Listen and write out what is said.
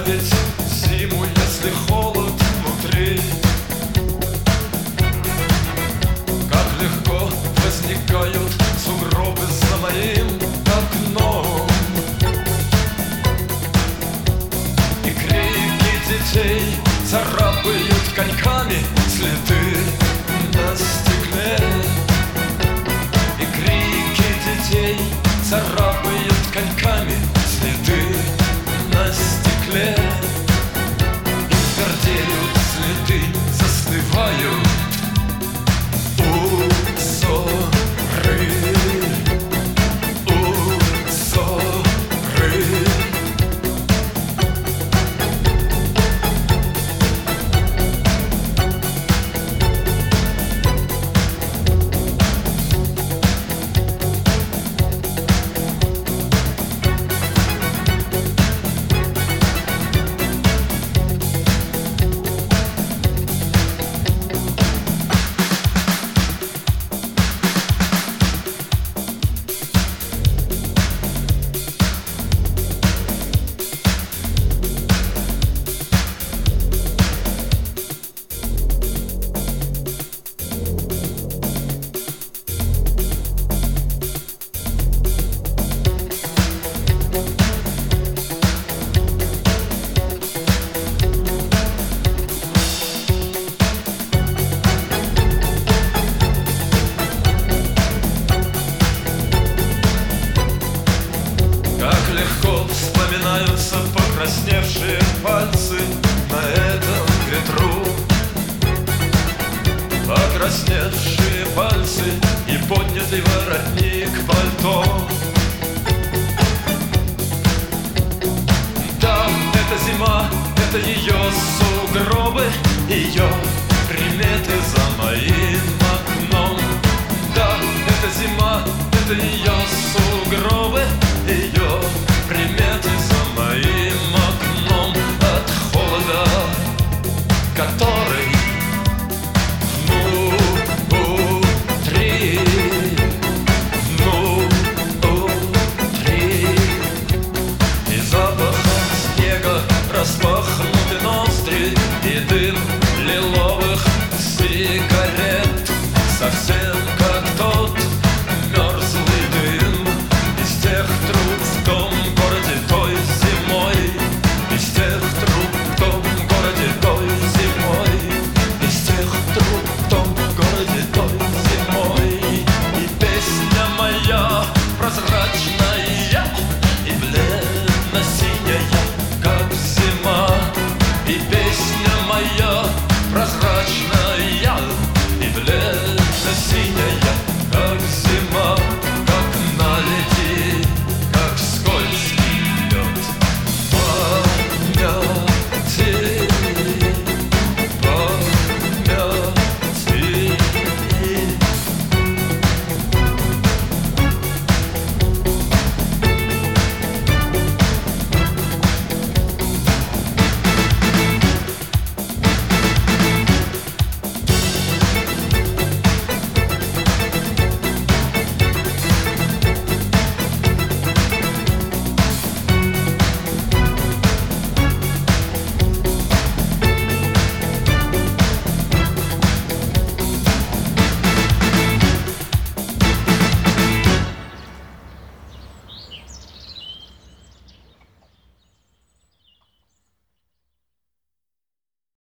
терпеть зиму, если холод внутри. Как легко возникают сугробы за моим окном, и крики детей царапают коньками следы на стекле. И крики детей царапают коньками следы на стекле. И твердеют следы, застывают узоры, узоры. Легко вспоминаются покрасневшие пальцы на этом ветру. Покрасневшие пальцы и поднятый воротник пальто. Да, это зима, это ее сугробы, ее приметы за моим окном. Да, это зима, это ее сугробы, ее приметы за моим окном. От холода, который внутри, внутри. И запаха снега распахнуты ноздри, и дым лиловых сигарет совсем